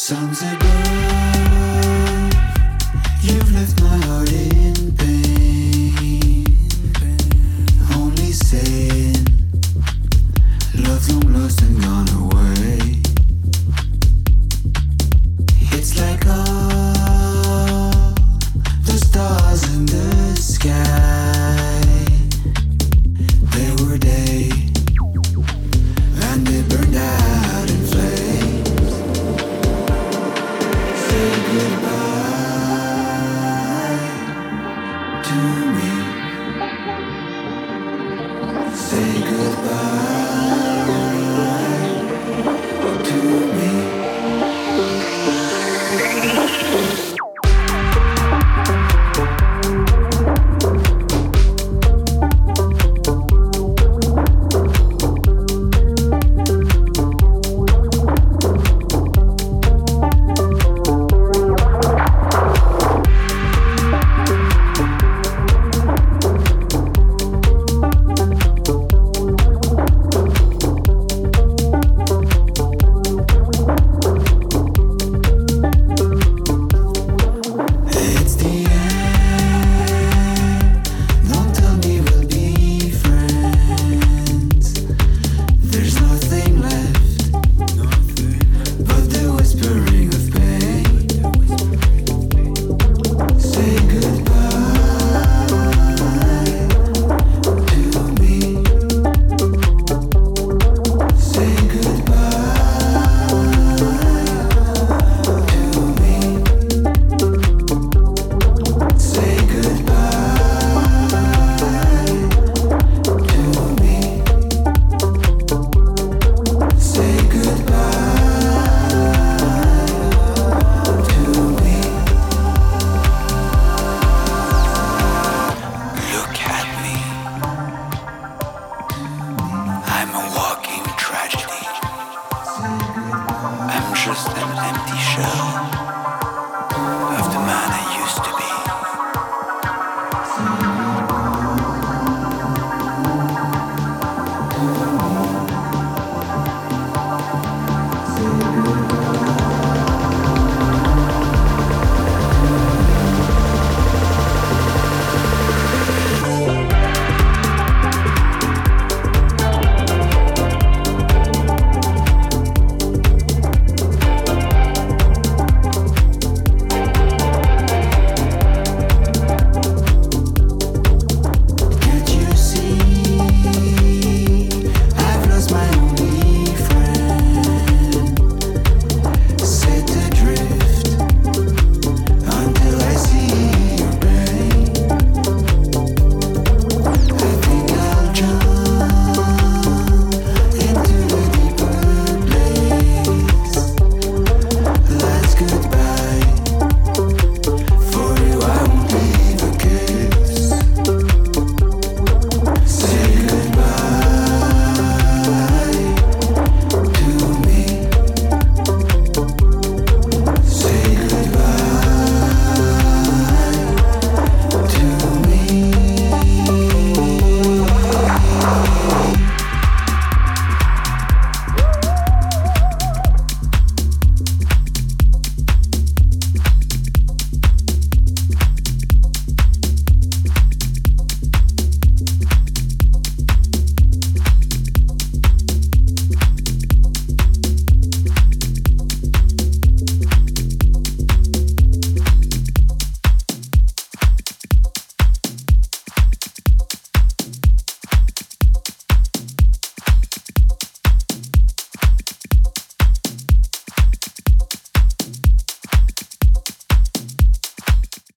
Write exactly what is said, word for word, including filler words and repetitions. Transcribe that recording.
Songs above, you've left my heart in pain. Only saying, love's long lost and gone away. It's like all the stars in the sky, they were day, and they burned out in flames. Say goodbye to me. Say goodbye to me. I'm a walking tragedy. I'm just an empty shell.